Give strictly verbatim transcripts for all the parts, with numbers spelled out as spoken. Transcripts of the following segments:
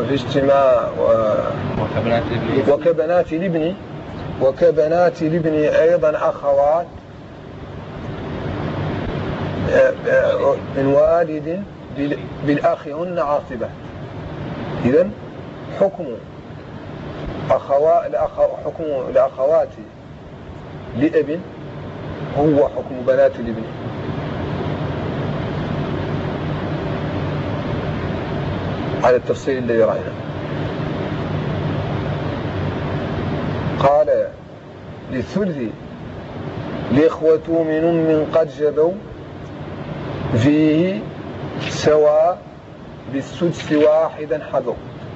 وفي اجتماع و... وكبنات الابن وكبنات الابن أيضا أخوات من والد بالأخ هن عاصبة. إذن حكم أخوات حكم الأخوات لأب هو حكم بنات الابن. على التفصيل الذي رأينا. قال للثلث الإخوة من أم قد جبوا فيه سواء بالسدس واحدا حذو.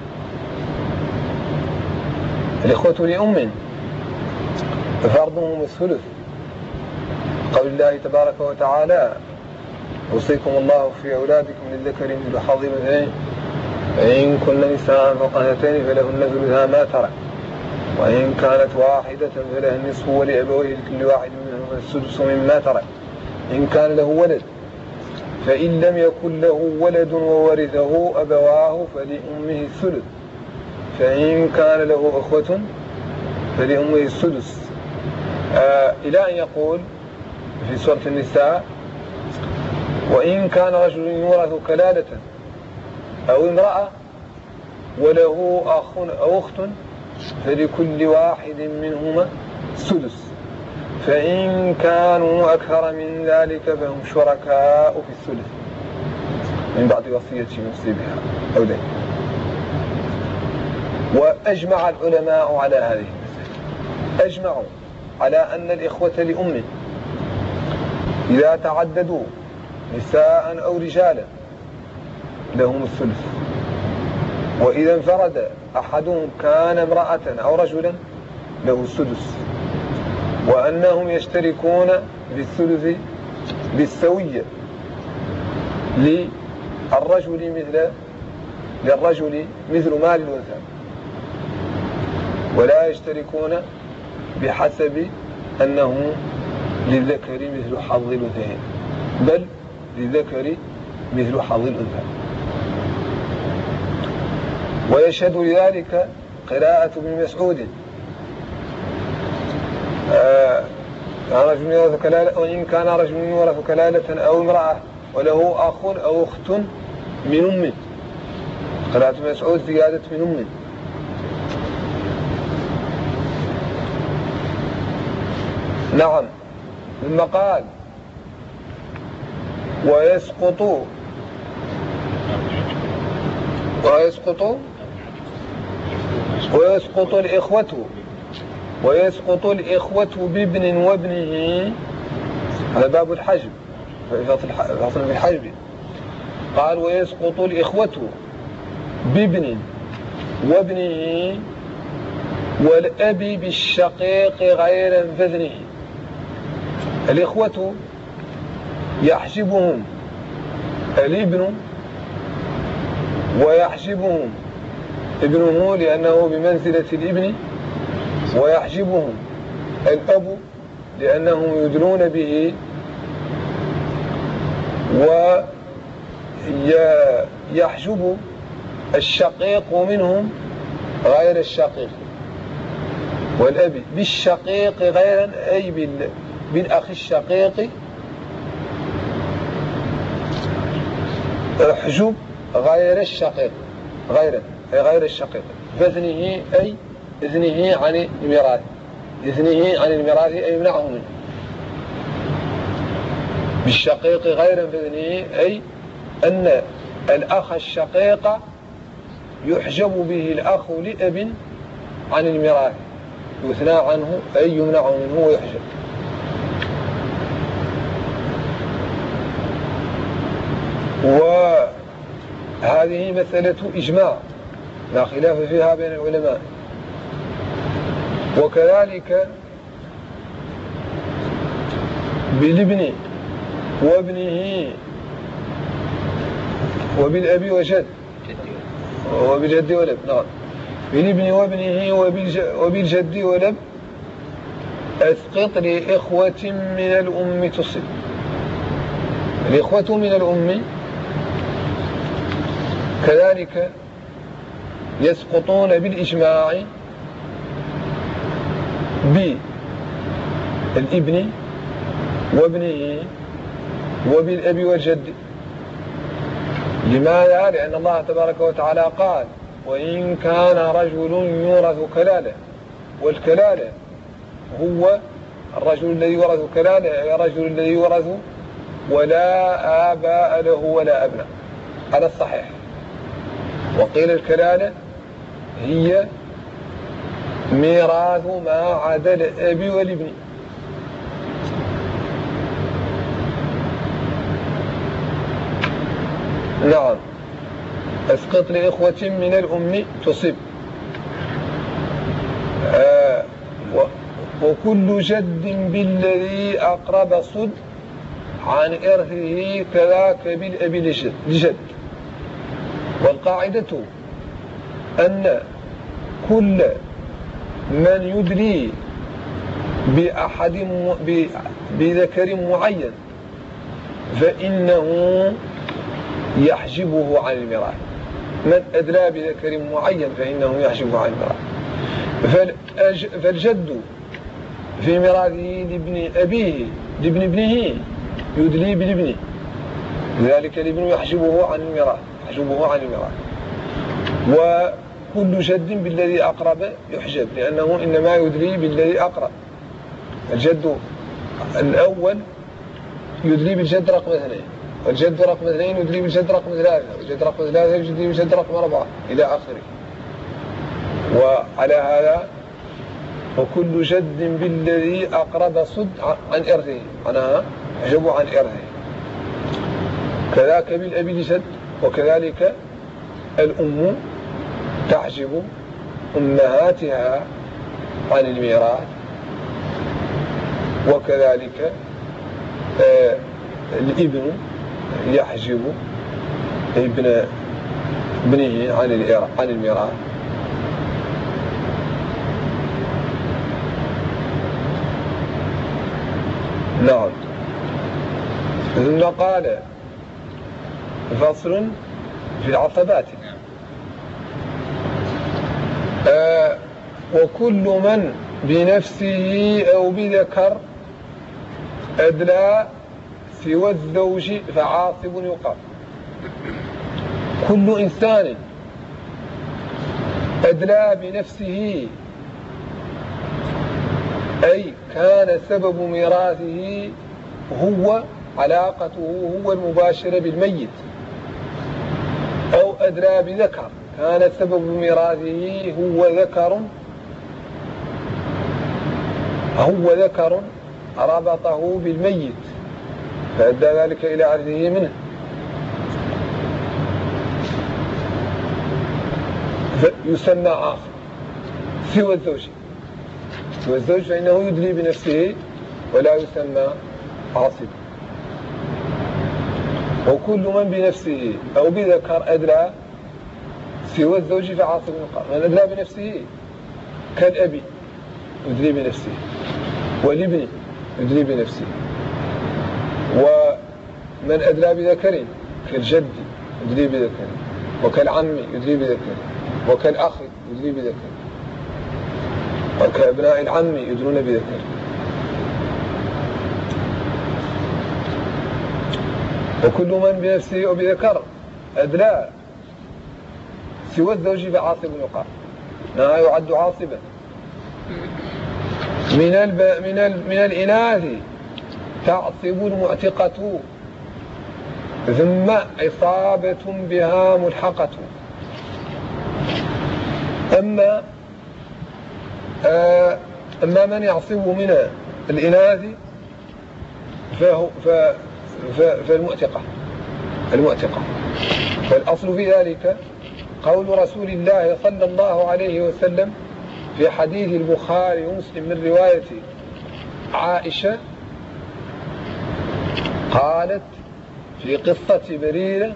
الإخوة لأم فرضهم الثلث، قول الله تبارك وتعالى يوصيكم الله في أولادكم للذكر مثل حظ الأنثيين فإن كن نساء فوق اثنتين فلهن ثلثا ما ترك وإن كانت واحدة فلها النصف ولأبويه لكل واحد منهما السدس مما ترك إن كان له ولد فإن لم يكن له ولد وورثه أبواه فلأمه الثلث فإن كان له أخوة فلأمه السدس. آه إلى أن يقول في سورة النساء وإن كان رجل يورث كلالة أو امرأة وله أخ أو أخت فلكل واحد منهما السدس فإن كانوا أكثر من ذلك فهم شركاء في الثلث من بعد وصية يوصي بها أو دين. وأجمع العلماء على هذه المسألة، أجمعوا على أن الإخوة لأم إذا تعددوا نساء أو رجالا لهم الثلث، وإذا انفرد أحدهم كان امرأة أو رجلا له السدس، وأنهم يشتركون بالثلث بالسوية للرجل مثل للرجل مثل مال الأنثى، ولا يشتركون بحسب أنه للذكر مثل حظ الأنثيين، بل للذكر مثل حظ الأنثى. ويشهد لذلك قراءة ابن مسعود آه رجل يورث كلالة وإن كان رجل يورث كلالة أو امرأة وله أخ أو أخت من أم. قراءة ابن مسعود زيادة من أم. نعم. ثم قال ويسقط ويسقط ويسقط الإخوة ويسقط الإخوة بابن وابنه. هذا باب الحجب فصل في الحجب. قال ويسقط الإخوة بابن وابنه والأب بالشقيق غير فذنه. الإخوة يحجبهم الابن ويحجبهم ابنه لأنه بمنزلة الابن، ويحجبهم الأب لأنهم يدلون به، ويحجب الشقيق منهم غير الشقيق. والأب بالشقيق غيرا أي بالأخ الشقيق احجب غير الشقيق غير أي غير الشقيق فاذنه أي إذنه عن الميراث إذنه عن الميراث أي يمنعه منه. بالشقيق غير فاذنه أي أن الأخ الشقيق يحجب به الأخ لأب عن الميراث، يثنى عنه أي يمنع منه ويحجب. وهذه مسألة إجماع لا خلاف فيها بين العلماء. وكذلك بالابن وابنه وبالأبي وجد وبالجد ولب. نعم. بالابن وابنه وبالجد ولب أسقط لإخوة من الأم تصب. الإخوة من الأم كذلك يسقطون بالإجماع بالابن وابنه وبالأب والجد. لماذا؟ لأن الله تبارك وتعالى قال: وإن كان رجل يورث كلالة، والكلالة هو الرجل الذي يورث كلالة، الرجل الذي يورث ولا آباء له ولا أبناء على الصحيح. وقيل الكلالة هي ميراث ما عدا الأب والابن. نعم. اسقط لإخوة من الأم تصب. آه وكل جد بالذي أقرب صد عن إرثه كذاك بالأب لجد. والقاعدة أن كل من يدري بأحد بذكر معين فإنه يحجبه عن الميراث. من أدلى بذكر معين فإنه يحجبه عن الميراث. فالجد في ميراثه لابن أبيه لابن ابنه يدلي بالابن، لذلك الابن يحجبه عن الميراث يحجبه عن الميراث. وكل جد بالذي أقرب يحجب، لأنه إنما يدلي بالذي أقرب. الجد الأول يدلي بالجد رقم اثنين، والجد رقم اثنين يدلي بالجد رقم ثلاثة، والجد رقم ثلاثة يدلي بالجد رقم أربعة إلى آخره. وعلى هذا وكل جد بالذي أقرب صد عن إرثه، معناها يحجب عن إرثه. كذاك بالأب لجد، وكذلك الأم تحجب أمهاتها عن الميراث، وكذلك آه الابن يحجب ابن ابنه عن الميراث. نعم. ثم قال: فصل في العصبات. آه وكل من بنفسه أو بذكر أدلى سوى الزوج فعاصب يقال. كل إنسان أدلى بنفسه أي كان سبب ميراثه هو علاقته هو المباشرة بالميت، أو أدلى بذكر كان سبب ميراثه هو ذكر هو ذكر ربطه بالميت فأدى ذلك إلى عرضه منه، يسمى عاصب. سوى الزوج سوى الزوج فإنه يدلي بنفسه ولا يسمى عاصب. وكل من بنفسه أو بذكر أدلى سوى الزوج فعاصب يقال. من أدلى بنفسه كالأب يدلي بنفسه، والابن يدلي بنفسه، ومن أدلى بذكر كالجد يدلي بذكر، وكالعم يدلي بذكر، وكالأخ يدلي بذكر، وكأبناء العم يدلون بذكر. وكل من بنفسه أو بذكر أدلى سوى الزوج فعاصب يقال. لا يعد عاصبا. من الب... من ال... من الإناث تعصب المعتقة ثم عصابة بها ملحقة. أما آه... أما من يعصب من الإناث فهو ف... ف... فالمعتقة المعتقة والأصل في ذلك قول رسول الله صلى الله عليه وسلم في حديث البخاري ومسلم من رواية عائشة قالت في قصة بريرة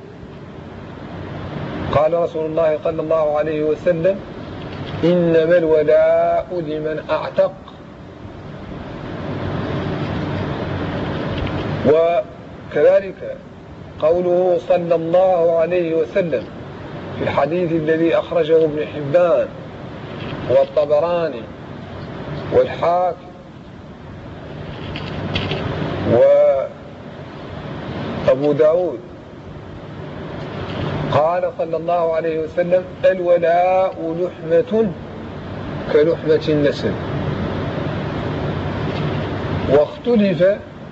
قال رسول الله صلى الله عليه وسلم: إنما الولاء لمن أعتق. وكذلك قوله صلى الله عليه وسلم في الحديث الذي أخرجه ابن حبان والطبراني والحاكم وأبو داود قال صلى الله عليه وسلم: الولاء لحمة كلحمة النسب. واختلف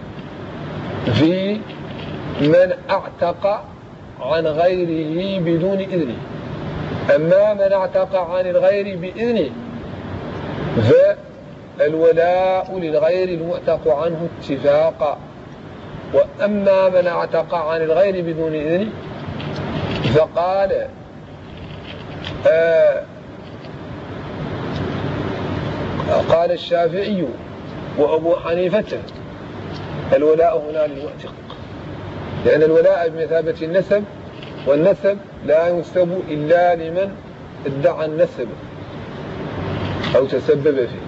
في من اعتق عن غيره بدون إذنه. أما من اعتق عن الغير بإذنه فالولاء للغير المعتق عنه اتفاقا، وأما من اعتق عن الغير بدون إذنه فقال آه قال الشافعي وأبو حنيفة: الولاء هنا للمعتق، لأن الولاء بمثابة النسب، والنسب لا ينسب إلا لمن ادعى النسب أو تسبب فيه.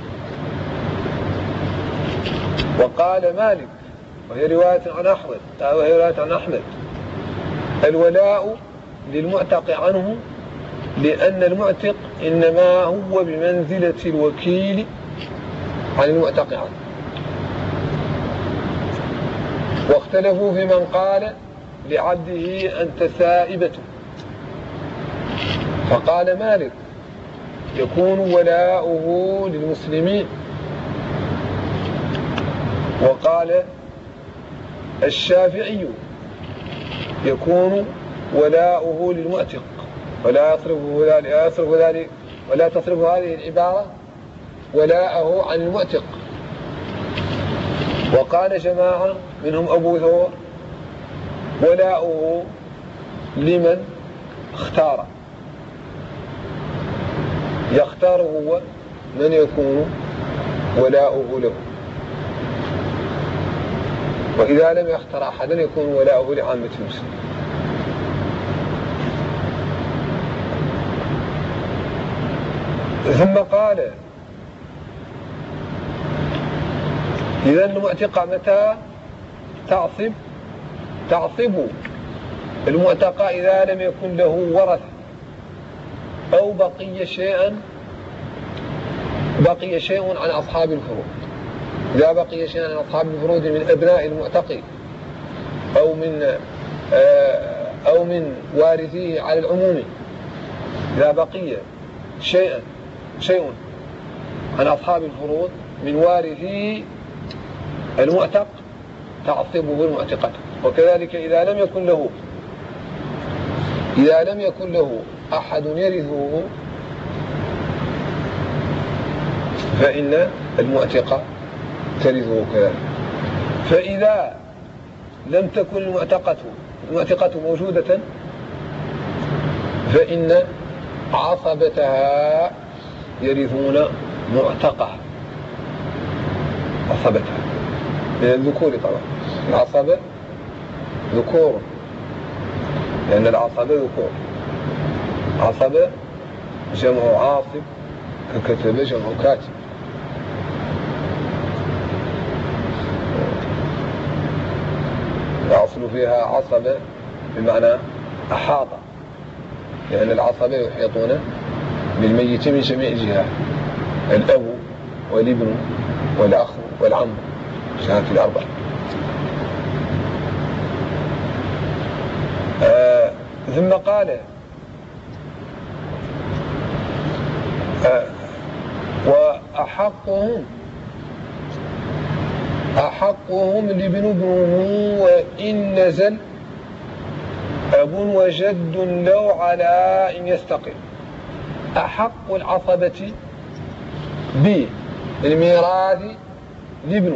وقال مالك، وهي رواية عن أحمد وهي رواية عن أحمد: الولاء للمعتق عنه، لأن المعتق إنما هو بمنزلة الوكيل عن المعتق عنه. واختلفوا في من قال لعبده أنت سائبته، فقال مالك: يكون ولاؤه للمسلمين. وقال الشافعي: يكون ولاؤه للمعتق، ولا يصرفه ذلك لا يصرف ذلك ولا تصرف هذه العبارة ولاءه عن المعتق. وقال جماعة منهم أبو ثور: ولاؤه لمن اختار، يختار هو من يكون ولاؤه له، وإذا لم يختار أحدا يكون ولاؤه لعامة المسلمين. ثم قال: إذا المعتق متى تعصب؟ تعصب المعتق إذا لم يكن له ورث أو بقي شيئا بقي شيء عن أصحاب الفروض. إذا بقي شيئا عن أصحاب الفروض من أبناء المعتق أو من أو من وارثيه على العموم، إذا بقي شيئا شيء عن أصحاب الفروض من وارثي المعتق تعصبه المعتقة. وكذلك إذا لم يكن له إذا لم يكن له أحد يرثه فإن المعتقة ترثه كذلك. فإذا لم تكن المعتقة المعتقة موجودة فإن عصبتها يرثون معتقة، عصبتها من الذكور طبعا، العصبة ذكور، لأن العصبة ذكور. عصبة جمع عاصب، ككتب جمع كاتب. الأصل فيها عصبة بمعنى أحاط، لأن العصبة يحيطون بالميت من جميع الجهات، الأب والابن والأخ والعم، جهات الأربع. آه ثم قال: آه وأحقهم أحقهم لابن ابنه وإن نزل أب وجد لو على إن يستقل. أحق العصبة بالميراث لابنه،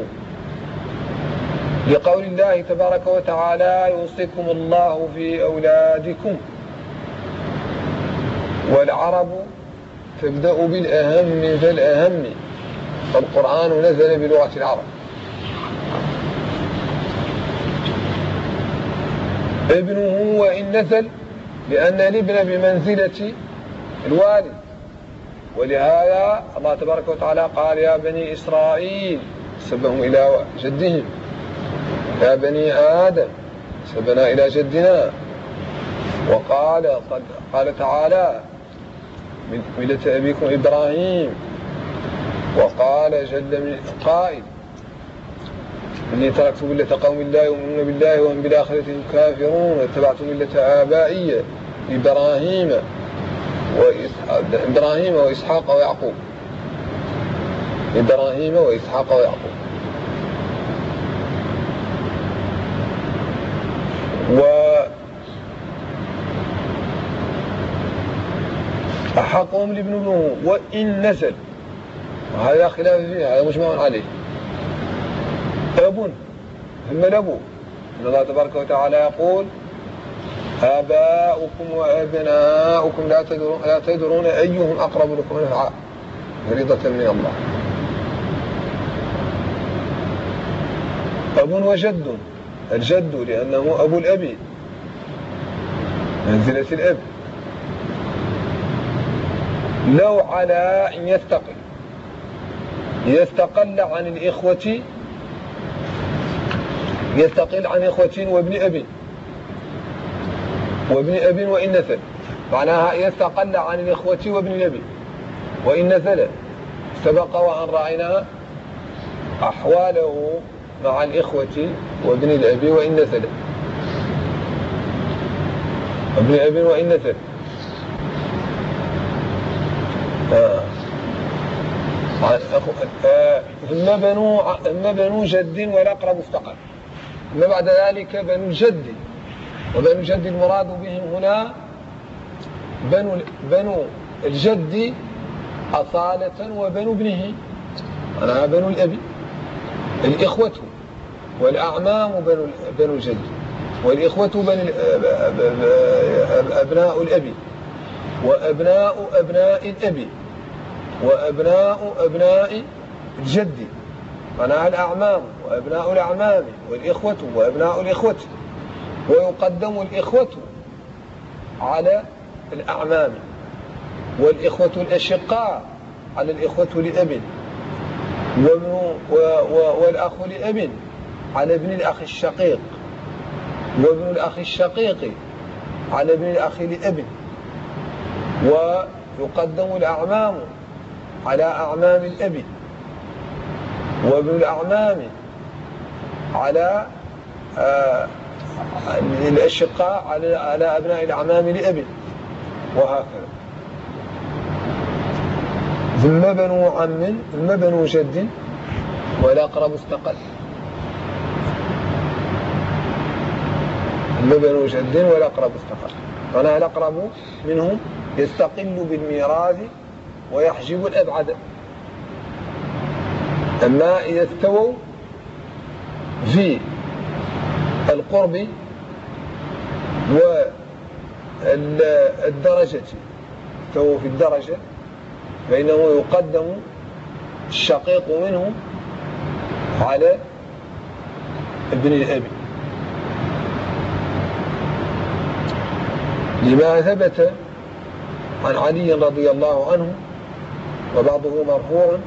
لقول الله تبارك وتعالى: يوصيكم الله في أولادكم. والعرب تبدأ بالأهم فالأهم، فالقرآن نزل بلغة العرب. ابنه وإن نزل، لأن الابن بمنزلة الوالد، ولهذا الله تبارك وتعالى قال: يا بني إسرائيل، سبهم إلى جدهم، يا بني آدم، سبنا إلى جدنا. وقال قال تعالى ملة أبيكم إبراهيم. وقال جل من قائل إني تركت ملة قوم لا يؤمنون بالله وهم بالآخرة هم كافرون واتبعت ملة آبائي إبراهيم إبراهيم وإسحاق ويعقوب إبراهيم وإسحاق ويعقوب. وأحقهم لابن ابنه وإن نزل، وهذا خلاف فيه، هذا مجمع عليه. أب ثم الأبو، إن الله تبارك وتعالى يقول آباؤكم وأبناؤكم لا تدرون, لا تدرون أيهم أقرب لكم نفعا فريضة من الله. أب وجد، الجد لأنه أبو الأب منزلة الأب. لو على أن يستقل يستقل عن الإخوة يستقل عن إخوة وابن أب وابن أب وإن نزل، معناها يستقل عن الإخوة وابن الأب وإن نزل. سبق وأن رأينا أحواله مع الإخوة وابن الأب وإن نزل، ابن أب وإن نزل. آه. ثم بنو ثم بنو جد والأقرب استقل. ثم بعد ذلك بنو الجد، وبنو الجد المراد بهم هنا بنو بنو الجد أصالة وبنو ابنه، أنا بنو الأب الإخوة، والأعمام بنو بنو الجد، والإخوة بنو أبناء الأب وأبناء أبناء الأب وأبناء أبناء الجد، معناها الأعمام وأبناء الأعمام والإخوة وأبناء الإخوة. ويقدم الإخوة على الأعمام، والإخوة الأشقاء على الإخوة لأب، والأخ لأب على ابن الأخ الشقيق، وابن الأخ الشقيق على ابن الأخ لأب. ويقدم الأعمام على أعمام الأب، وابن الأعمام على آه الأشقاء على على أبناء الأعمام لأب، وهكذا. ثم بنو عم ثم بنو جد والأقرب استقل. ثم بنو جد والأقرب استقل، فأنا الأقرب منهم يستقل بالميراث ويحجب الأبعد. أما إذا استووا في القرب والدرجة استووا في الدرجة فإنه يقدم الشقيق منهم على ابن الأب، لما ثبت عن علي رضي الله عنه وبعضه مرفوع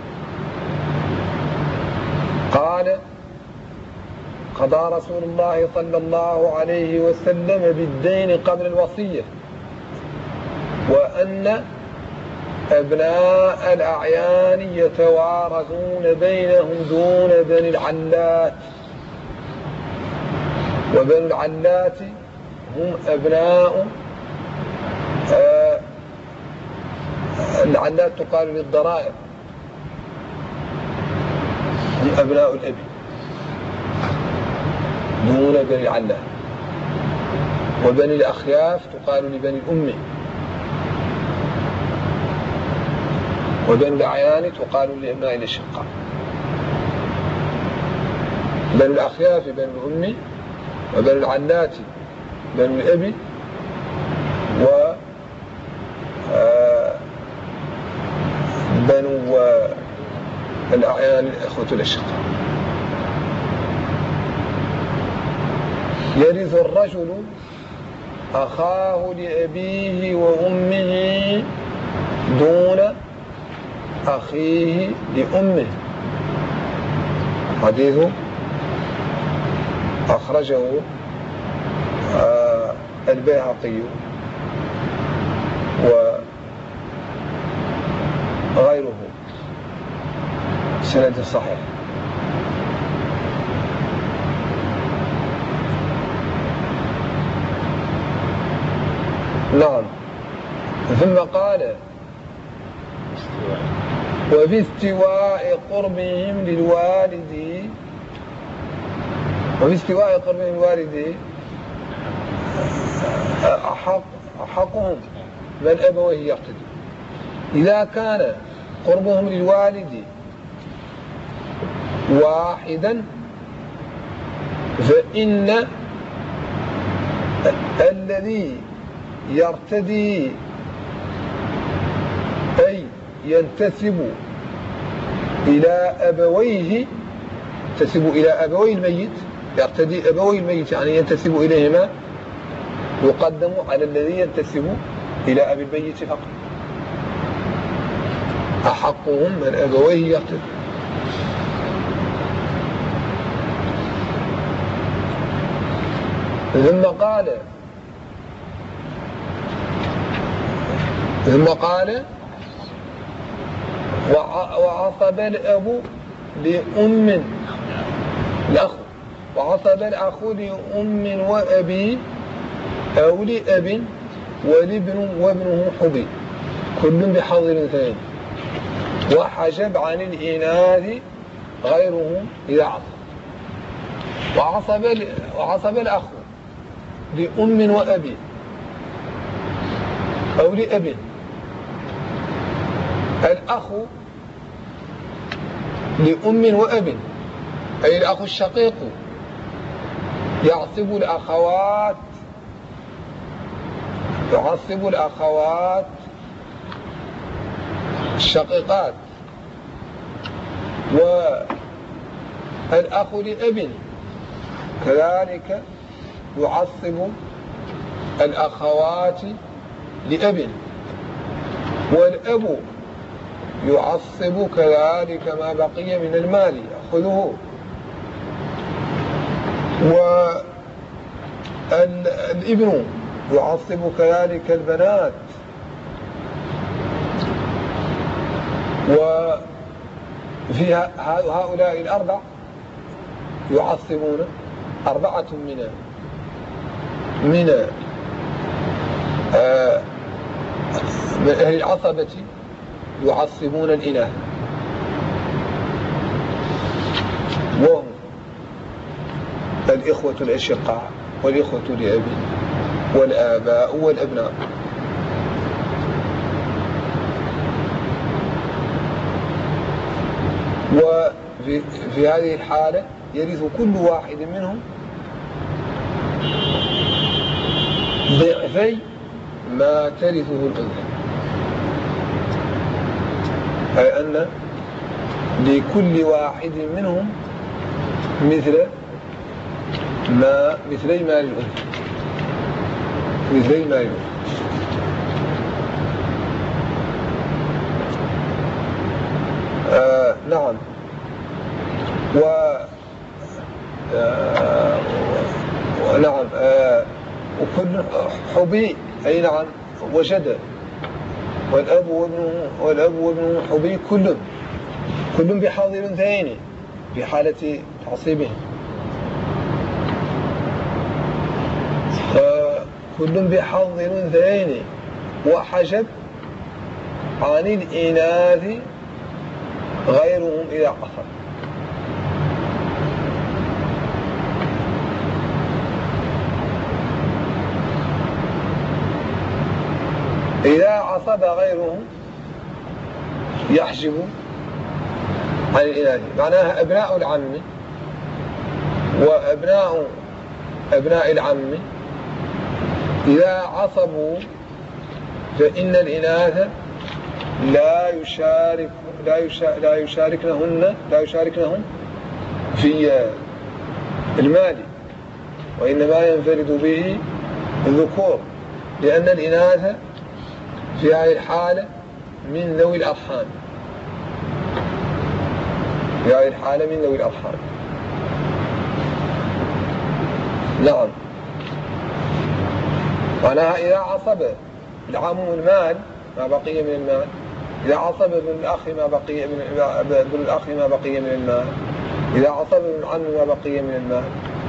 قال قضى رسول الله صلى الله عليه وسلم بالدين قبل الوصية، وأن أبناء الأعيان يتوارثون بينهم دون بني العلات، وبني العلات هم أبناء آه العلات تقال للضرائر، هم أبناء الأب دون بني العلات. وبني الأخياف تقال لبني الأم، وبني الأعيان تقال لأبناء الأشقاء. بني الأخياف بني الأم، وبني العلات بني الأب، و بنو الأعيان الأخوة الأشقاء. يرث الرجل أخاه لأبيه وأمه دون أخيه لأمه. حديث أخرجه البيهقي وغيره سند صحيح. نعم. ثم قال وفي استواء قربهم للوالد وفي استواء قربهم للوالد أحق أحقهم من أبويه يقتدي. إذا كان قربهم للوالد واحدا فإن الذي يرتدي أي ينتسب إلى أبويه ينتسب إلى أبوي الميت يرتدي أبوي الميت يعني ينتسب إليهما يقدم على الذي ينتسب إلى أبي الميت فقط. أحقهم من أبويه يرتدي. ثم قال ثم قال وعصب الأب لأم الأخ وعصب الأخ لأم وأبي أو لأب ولابن وابنه حبي كل بحظ الأنثيين وحجب عن الإناث غيرهم إذا عصب. وعصب وعصب الأخ لأم وأبي أو لأب. الأخ لأم وأب أي الأخ الشقيق يعصب الأخوات يعصب الأخوات الشقيقات. والأخ لأب كذلك يعصب الأخوات لأب. والأب يعصب كذلك ما بقي من المال يأخذه. والابن يعصب كذلك البنات. وفي هؤلاء الأربع يعصبون أربعة من من آه من أهل العصبة يعصبون الإله وهم الإخوة الأشقاء والإخوة لأبي والآباء والأبناء. وفي في هذه الحالة يرث كل واحد منهم ضعفي ما ترثه الأنثى. أي أن لكل واحد منهم مثل ما مثلي مال الأنثى مثلي مال الأنثى. آه نعم. و آه ونعم آه وكل حبي أي نعم وجد والأب وابنه والأب وابنه حبي كل كل بحظ الأنثيين في حالة تعصيبهم. كل بحظ الأنثيين وحجب عن الإناث غيرهم إذا قصر. إذا عصب غيرهم يحجب عن الإناث معناها أبناء العم وأبناء أبناء العم إذا عصبوا فإن الإناث لا يشارك لا يشارك لا يشاركنهن لا يشاركنهم في المال وإنما ينفرد به الذكور لأن الإناث في هذه الحالة من ذوي الأرحام في هذه الحالة من ذوي الأرحام. نعم. معناها إذا عصب العم المال ما بقي من المال، إذا عصب ابن الأخ ما بقي من ابن الأخ ما بقي من المال، إذا عصب ابن العم ما بقي من المال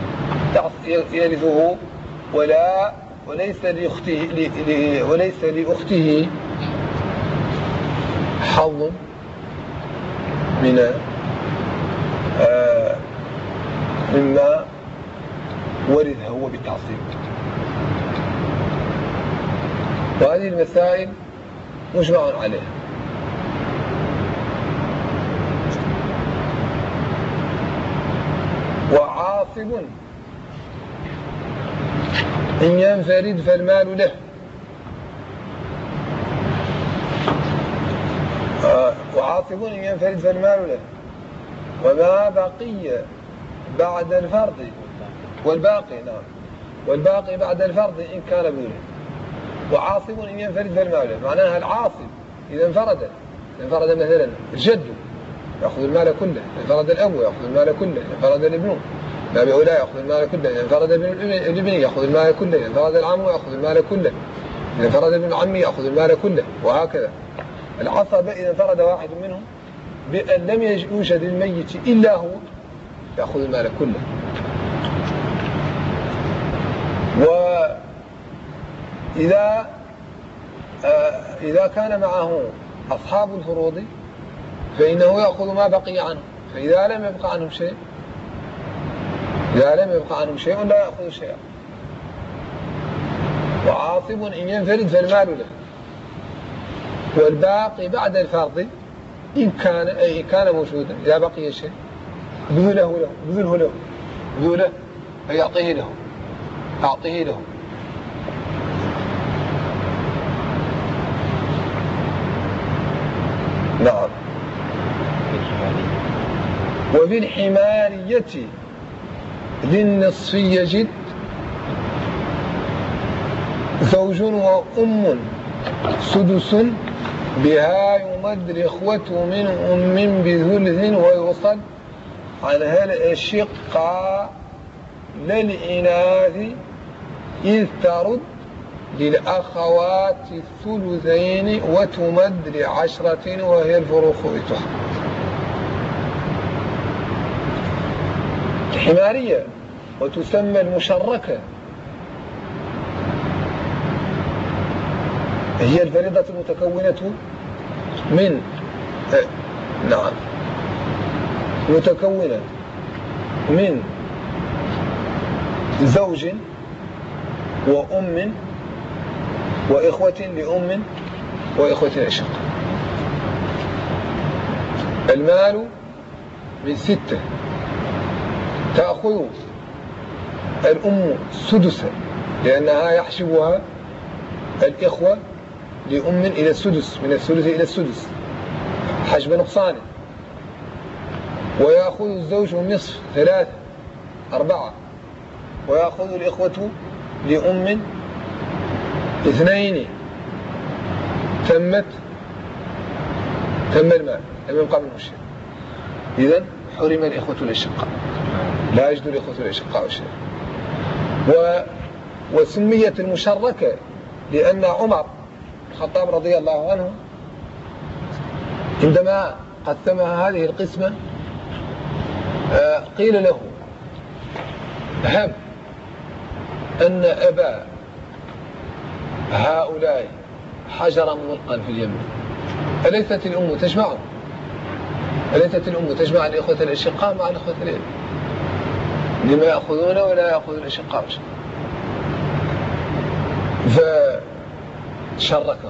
يرثه، ولا وليس لأخته وليس لأخته حظ من آه مما ورث هو بالتعصيب. وهذه المسائل مجمع عليها. وعاصب إن ينفرد فالمال له، آه وعاصب إن ينفرد فالمال له، وما بقي بعد الفرض والباقي نعم والباقي بعد الفرض إن كان بوله. وعاصب إن ينفرد فالمال له، معناها العاصب إذا انفرد انفرد مثلا الجد يأخذ المال كله، انفرد الأب يأخذ المال كله، انفرد الابن ما بأولى يأخذ المال كله، انفرد الابن يأخذ المال كله، انفرد العم يأخذ المال كله، انفرد ابن العم يأخذ المال كله، وهكذا. العصبة إذا انفرد واحد منهم بأن لم يوجد الميت إلا هو يأخذ المال كله. وإذا آه إذا كان معه أصحاب الفروض فإنه يأخذ ما بقي عنه، فإذا لم يبقى عنهم شيء إذا لم يبقى عنهم شيء لا يأخذ شيئا. وعاصب إن ينفرد فالمال له، والباقي بعد الفرض إن كان أي كان موجودا، إذا بقي شيء بذله له بذله له بذله أي يعطيه له أعطيه له. نعم. وفي الحمارية للنصف يجد زوج وأم سدس، بها يمد الإخوة من أم بثلث، ويوصل عنها الأشقاء للإناث إذ ترد للأخوات الثلثين، وتمد لعشرة وهي الفروخ إتها. الحمارية وتسمى المشركة هي الفريضة المتكونة من آه نعم متكونة من زوج وأم وإخوة لأم وإخوة لأشقاء. المال من ستة، تأخذ الأم سدسا لأنها يحسبها الإخوة لأم إلى السدس، من الثلث إلى السدس حجب نقصان، ويأخذ الزوج النصف ثلاثة أربعة، ويأخذ الإخوة لأم اثنين. تمت تم المال لم يبقى منه شيء. إذن حرم الإخوة الأشقاء، لا يجد الإخوة الأشقاء شيء. و... وسميت المشركة لأن عمر الخطاب رضي الله عنه عندما قسمها هذه القسمة قيل له هب أن أبا هؤلاء حجرا ملقا في اليم، أليست الأم تجمعهم؟ أليست الأم تجمع الإخوة الأشقاء مع الإخوة الأب؟ لما يأخذون ولا يأخذ الأشقاء شيء؟ فشركه.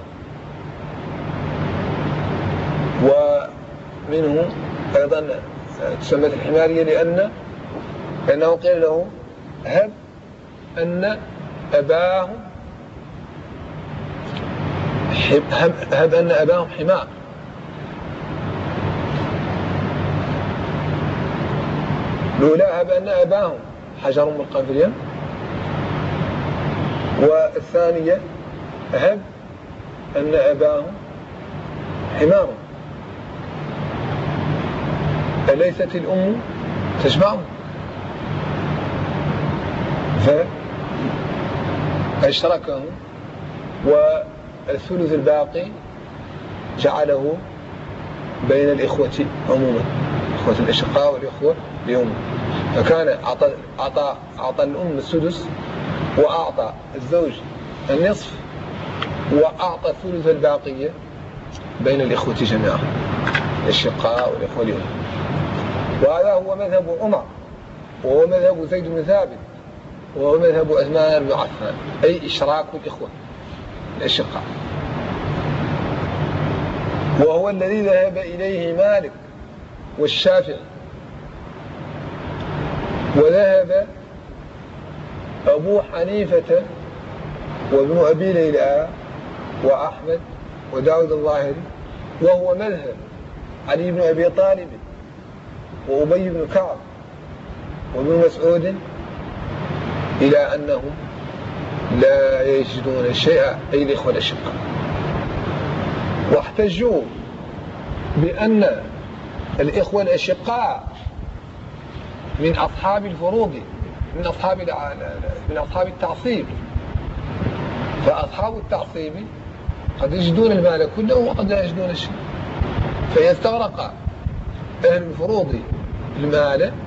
ومنه أيضا تسمت الحمارية لأن لأنه قيل له هب أن أباهم هب أن أباهم حمار، الأولى هب أن أباهم حجر ملقى في اليم، والثانية هب أن أباهم حمار، أليست الأم تجمعهم؟ أشركهم، والثلث الباقي جعله بين الإخوة عموما، إخوة الأشقاء والإخوة لأم. فكان أعطى, أعطى, أعطى الأم السدس، وأعطى الزوج النصف، وأعطى الثلث الباقية بين الإخوة جميعا، الأشقاء والإخوة لأم. وهذا هو مذهب عمر، وهو مذهب زيد بن ثابت، وهو مذهب عثمان بن عفان، أي إشراك الإخوة الأشقاء، وهو الذي ذهب إليه مالك والشافعي، وذهب أبو حنيفة وابن أبي ليلى وأحمد وداود الظاهري، وهو مذهب علي بن أبي طالب وأبي بن كعب وابن مسعود، إلى أنهم لا يجدون شيئا، أي الإخوة الأشقاء. واحتجوا بأن الإخوة الأشقاء من أصحاب الفروض، من أصحاب من أصحاب التعصيب، فأصحاب التعصيب قد يجدون المال كله وقد لا يجدون الشيء، فيستغرق أهل الفروض المال